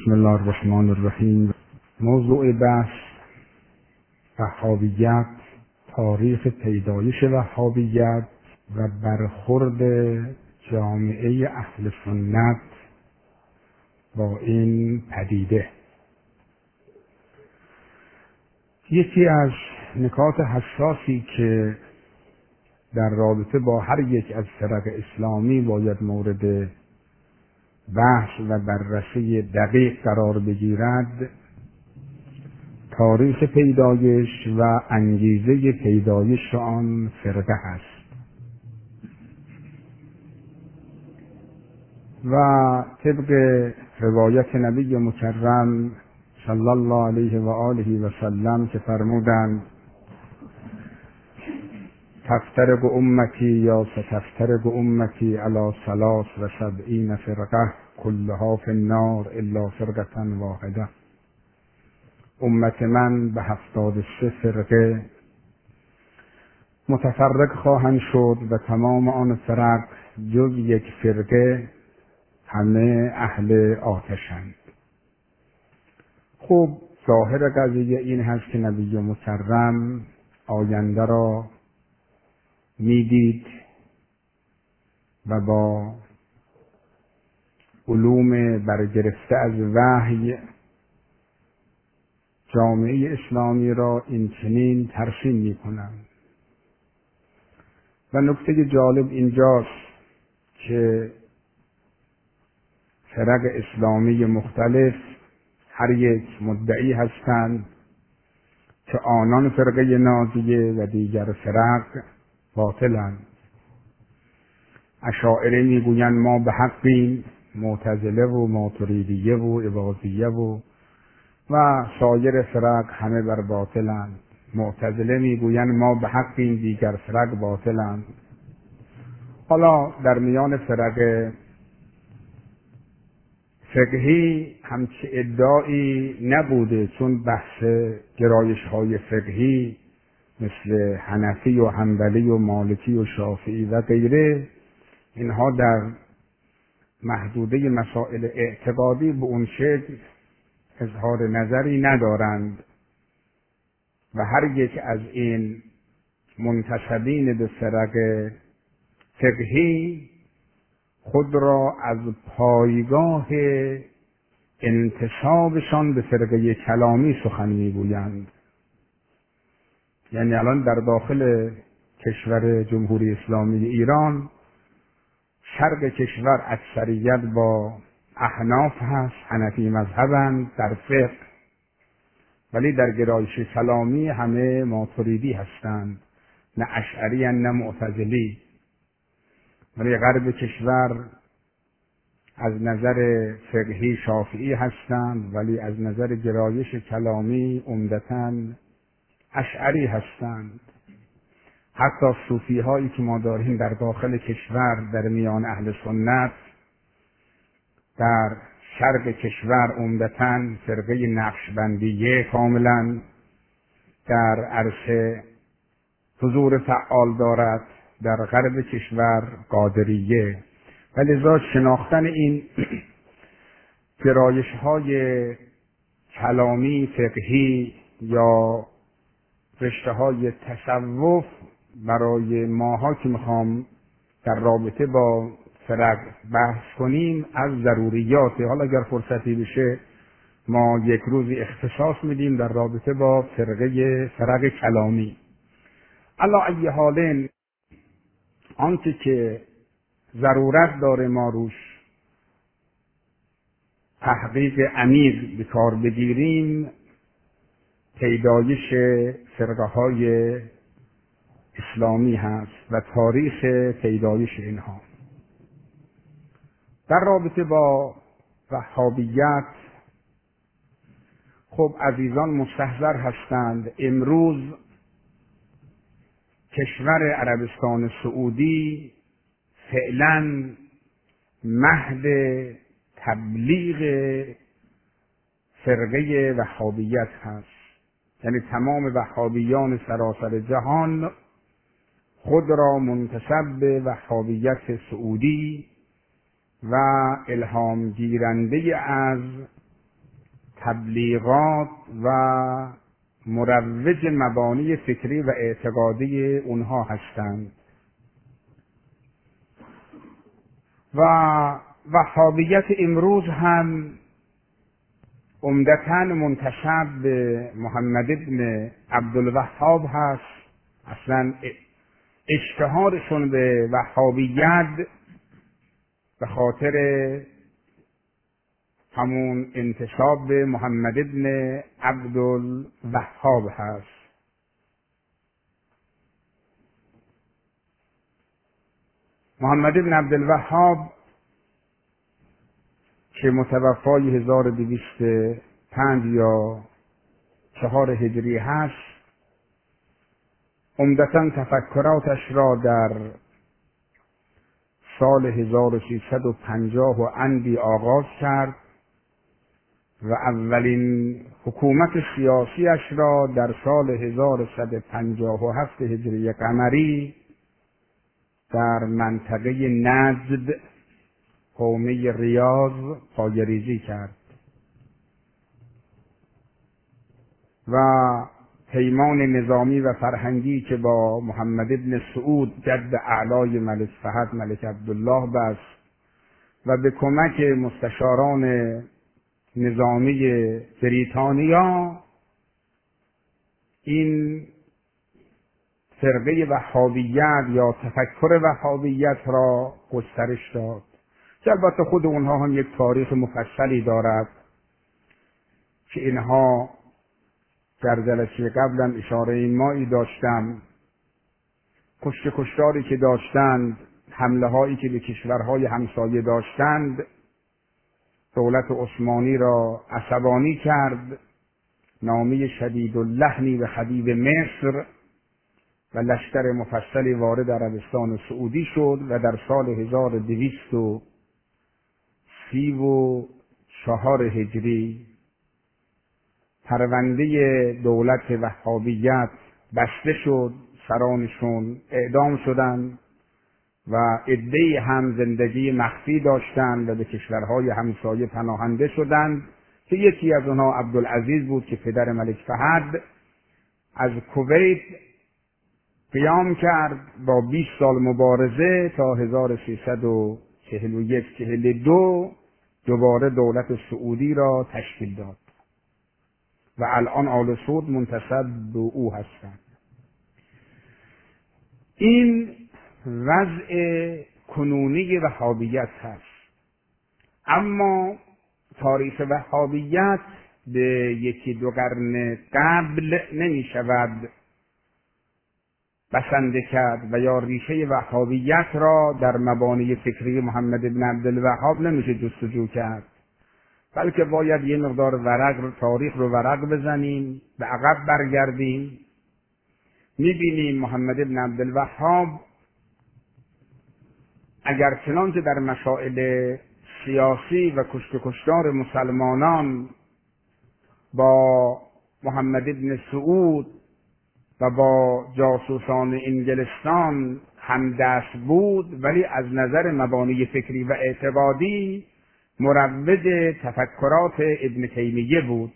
بسم الله الرحمن الرحیم. موضوع بحث وهابیت، تاریخ پیدایش وهابیت و برخورد جامعه اهل سنت با این پدیده. یکی از نکات حساسی که در رابطه با هر یک از فرق اسلامی باید مورد بحث و بررسی دقیق قرار بگیرد، تاریخ پیدایش و انگیزه پیدایش آن فرقه است. و طبق روایت نبی مکرم صلی الله علیه و آله و سلم که فرمودند تفترق امتی یا ستفترق امتی علی 73 فرقه كلها في النار الا فرقة واحده. امت من به 73 فرقه متفرق خواهند شد و تمام آن فرق جز یک فرقه همه اهل آتشند. خب ظاهر قضیه این هست که نبی مکرم آینده را میدید و با علوم برگرفته از وحی جامعه اسلامی را این چنین ترسیم می‌کنند. و نکته جالب اینجاست که فرق اسلامی مختلف هر یک مدعی هستند که آنان فرقه ناجیه و دیگر فرق باطلند. اشاعره میگویند ما به حقیم، معتزله و ماتریدیه و اباضیه و سایر فرق همه بر باطلند. معتزله میگویند ما به حقیم، دیگر فرق باطلند. حالا در میان فرق فقهی همچه ادعایی نبوده، چون بحث گرایش های فقهی مثل حنفی و حنبلی و مالکی و شافعی و غیره، اینها در محدوده مسائل اعتقادی به اون شکل اظهار نظری ندارند و هر یک از این منتسبین به فرق فقهی خود را از پایگاه انتسابشان به فرقه کلامی سخن میگویند. یعنی الان در داخل کشور جمهوری اسلامی ایران شرق کشور اکثریت با احناف هست، حنفی مذهبند در فقه، ولی در گرایش کلامی همه ماتریدی هستند، نه اشعری نه معتزلی. ولی غرب کشور از نظر فقهی شافعی هستند، ولی از نظر گرایش کلامی عمدتاً اشعری هستند. حتی صوفی هایی که ما داریم در داخل کشور در میان اهل سنت در شرق کشور عمدتاً فرقه نقشبندیه کاملا در عرصه حضور فعال دارد، در غرب کشور قادریه. و لذا شناختن این گرایش های کلامی فقهی یا رشته های تصوف برای ماها که میخوام در رابطه با فرق بحث کنیم از ضروریاته. حالا اگر فرصتی بشه ما یک روزی اختصاص میدیم در رابطه با فرق کلامی. علی ای حال آنچه که ضرورت داره ما روش تحقیق عمیق به کار بگیریم پیدایش فرقه های اسلامی هست و تاریخ پیدایش اینها. در رابطه با وهابیت خب عزیزان مستحضر هستند امروز کشور عربستان سعودی فعلا مهد تبلیغ فرقه وهابیت هست. یعنی تمام وهابیان سراسر جهان خود را منتسب به وهابیت سعودی و الهام گیرنده از تبلیغات و مروج مبانی فکری و اعتقادی اونها هستند و وهابیت امروز هم عمدتاً منتسب به محمد ابن عبدالوهاب هست. اصلا اشتهارشون به وهابیت به خاطر همون انتساب به محمد ابن عبدالوهاب هست. محمد ابن عبدالوهاب که متوفای 1205 یا 4 هجری هست، عمدتاً تفکراتش را در سال 1350 و اندی آغاز کرد و اولین حکومت سیاسیش را در سال 1157 هجری قمری در منطقه نجد حومه ریاض پایه‌ریزی کرد و پیمان نظامی و فرهنگی که با محمد ابن سعود جد اعلای ملک فهد ملک عبدالله بست و به کمک مستشاران نظامی بریتانیا این فرقه وهابیت یا تفکر وهابیت را گسترش داد که البته خود اونها هم یک تاریخ مفصلی دارد که اینها در جلسه قبلا اشاره مایی داشتم، کشتاری که داشتند، حمله هایی که به کشورهای همسایه داشتند، دولت عثمانی را عصبانی کرد، نامه شدید اللحنی به خدیو مصر و لشکر مفصلی وارد عربستان سعودی شد و در سال 1234 هجری پرونده دولت وهابیت بسته شد، سرانشون اعدام شدند و عده‌ای هم زندگی مخفی داشتند و به کشورهای همسایه پناهنده شدند که یکی از آنها عبدالعزیز بود که پدر ملک فهد از کویت قیام کرد با 20 سال مبارزه تا 1341-42 دوباره دولت سعودی را تشکیل داد و الان آل سعود منتسب به او هستند. این وضع کنونی وهابیت هست، اما تاریخ وهابیت به 1-2 قرن قبل نمی شود بسنده کرد و یا ریشه وهابیت را در مبانی فکری محمد بن عبدالوهاب نمیشه جستجو کرد، بلکه باید یه مقدار تاریخ رو ورق بزنیم، به عقب برگردیم. میبینیم محمد بن عبدالوهاب اگر چنانچه در مسائل سیاسی و کشتار مسلمانان با محمد بن سعود و با جاسوسان انگلستان همدست بود، ولی از نظر مبانی فکری و اعتقادی مروج تفکرات ابن تیمیه بود.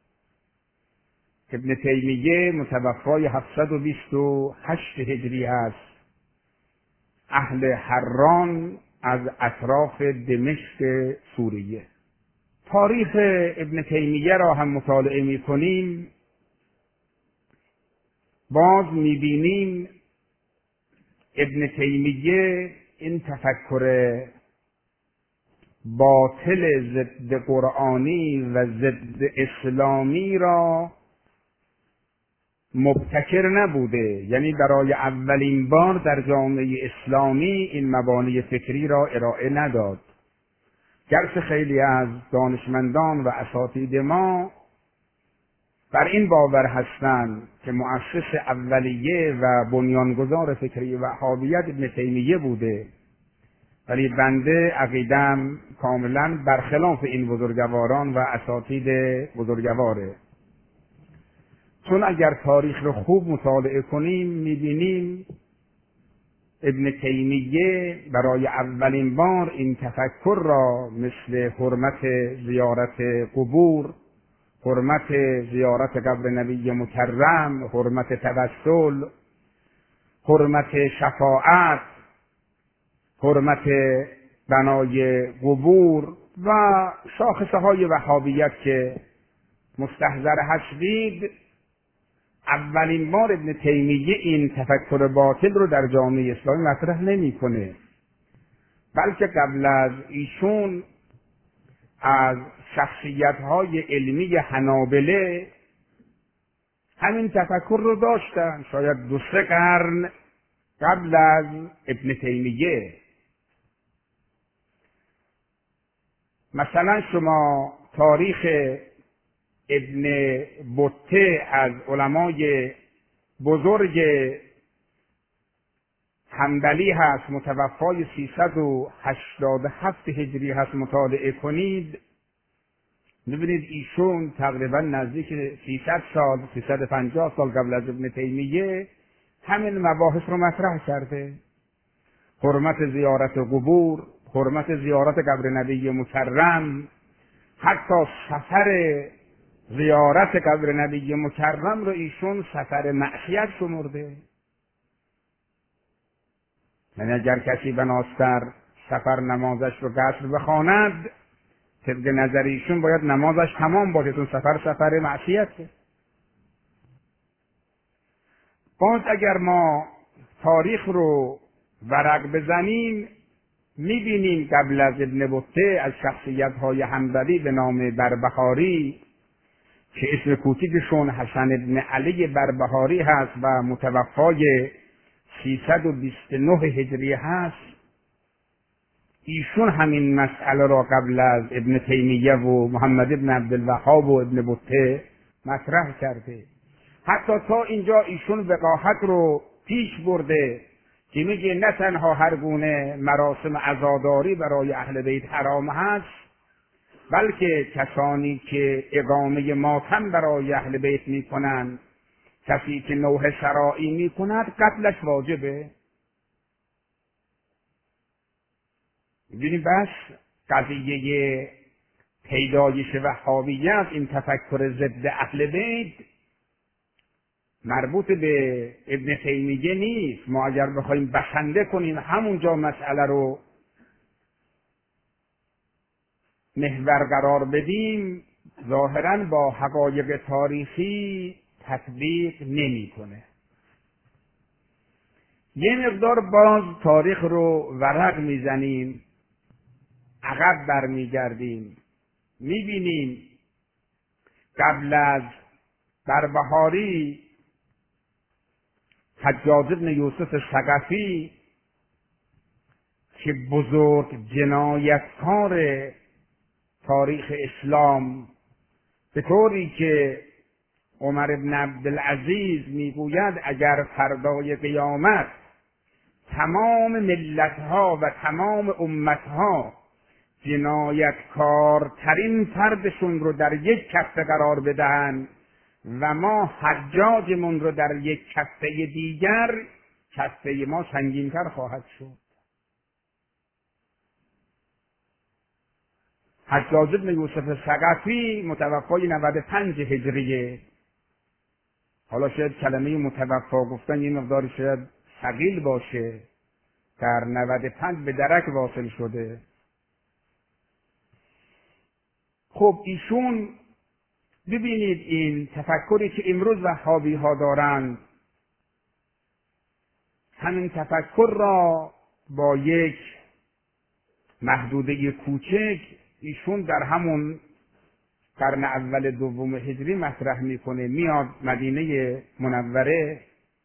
ابن تیمیه متوفای 728 هجری است، اهل حران از اطراف دمشق سوریه. تاریخ ابن تیمیه را هم مطالعه می کنیم، باز می بینیم ابن تیمیه این تفکر باطل ضد قرآنی و ضد اسلامی را مبتکر نبوده، یعنی برای اولین بار در جامعه اسلامی این مبانی فکری را ارائه نداد، گرچه خیلی از دانشمندان و اساتید ما بر این باور هستند که مؤسس اولیه و بنیانگذار فکری وهابیت ابن تیمیه بوده، ولی بنده عقیدم کاملا برخلاف این بزرگواران و اساتید بزرگواره. چون اگر تاریخ رو خوب مطالعه کنیم می‌بینیم ابن تیمیه برای اولین بار این تفکر را مثل حرمت زیارت قبور حرمت زیارت قبر نبی مکرم، حرمت توسل، حرمت شفاعت، حرمت بنای قبور و شاخصه های وهابیت که مستحضر هستید. اولین بار ابن تیمیه این تفکر باطل رو در جامعه اسلامی مطرح نمیکنه، بلکه قبل از ایشون از شخصیت‌های علمی حنابله همین تفکر رو داشتن، شاید 2-3 قرن قبل از ابن تیمیه. مثلا شما تاریخ ابن بطه از علمای بزرگ حنبلی هست، متوفای 387 هجری هست، مطالعه کنید می‌بینید ایشون تقریبا نزدیک 300 سال 350 سال قبل از ابن تیمیه همین مباحث رو مطرح کرده. حرمت زیارت قبور، حرمت زیارت قبر نبی مکرم، حتی سفر زیارت قبر نبی مکرم رو ایشون سفر معصیت شمرده. یعنی اگر کسی بناستر سفر نمازش رو قصر بخواند، طبق نظر ایشون باید نمازش تمام باشه، چون سفر معصیته. باز اگر ما تاریخ رو ورق بزنیم میبینیم قبل از ابن بطه از شخصیت‌های حنبلی به نام بربهاری که اسم کوچیکشون حسن ابن علی بربهاری هست و متوفای 329 هجری هست، ایشون همین مسئله را قبل از ابن تیمیه و محمد ابن عبدالوهاب و ابن بطه مطرح کرده. حتی تا اینجا ایشون وقاحت رو پیش برده که میگه نه تنها هر گونه مراسم عزاداری برای اهل بیت حرام هست، بلکه کسانی که اقامه ماتم برای اهل بیت میکنند، کسی که نوح شراعی میکند قتلش واجبه. می‌بینیم بس قضیه پیدایش وهابیت، این تفکر ضد اهل بیت مربوط به ابن تیمیه نیست. ما اگر بخوایم بسنده کنیم همونجا مسئله رو محور قرار بدیم، ظاهراً با حقایق تاریخی تطبیق نمی‌کنه. یه مقدار باز تاریخ رو ورق میزنیم، عقب برمیگردیم، میبینیم قبل از بربهاری حجاج بن یوسف ثقفی که بزرگ جنایتکار تاریخ اسلام، به طوری که عمر بن عبدالعزیز میگوید اگر فردای قیامت تمام ملتها و تمام امتها جنایتکارترین فردشون رو در یک کفه قرار بدهند و ما حجاجمون رو در یک کفه دیگر، کفه ما سنگین‌تر خواهد شد. حجاج بن یوسف ثقفی متوفای 95 هجریه. حالا شاید کلمه متوفا گفتن یه مقداری شاید ثقیل باشه، در 95 به درک واصل شده. خب ایشون ببینید این تفکری که امروز وهابی ها دارند، همین تفکر را با یک محدوده کوچک ایشون در همون قرن اول دوم هجری مطرح میکنه. میاد مدینه منوره،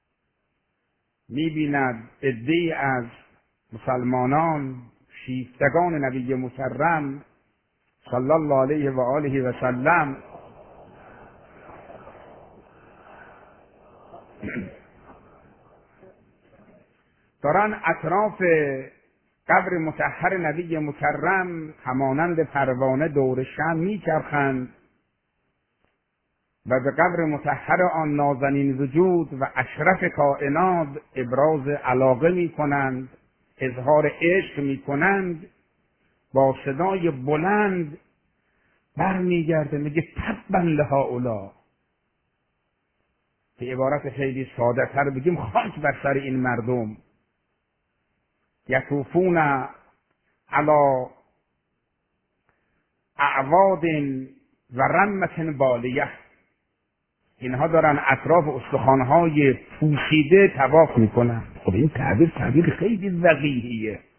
میبیند عده‌ای از مسلمانان شیفتگان نبی مکرم صلی الله علیه و آله و سلم دارن اطراف قبر مطهر نبی مکرم همانند پروانه دور شمع میچرخند و به قبر مطهر آن نازنین وجود و اشرف کائنات ابراز علاقه میکنند، اظهار عشق میکنند، با صدای بلند برمیگرده میگه تبا لهؤلاء. به عبارت خیلی ساده تر بگیم خاک بر سر این مردم. یطوفون علی اعواد و رمة بالیه، اینها دارن اطراف استخوان‌های پوسیده طواف میکنن. خب این تعبیر خیلی وقیحیه.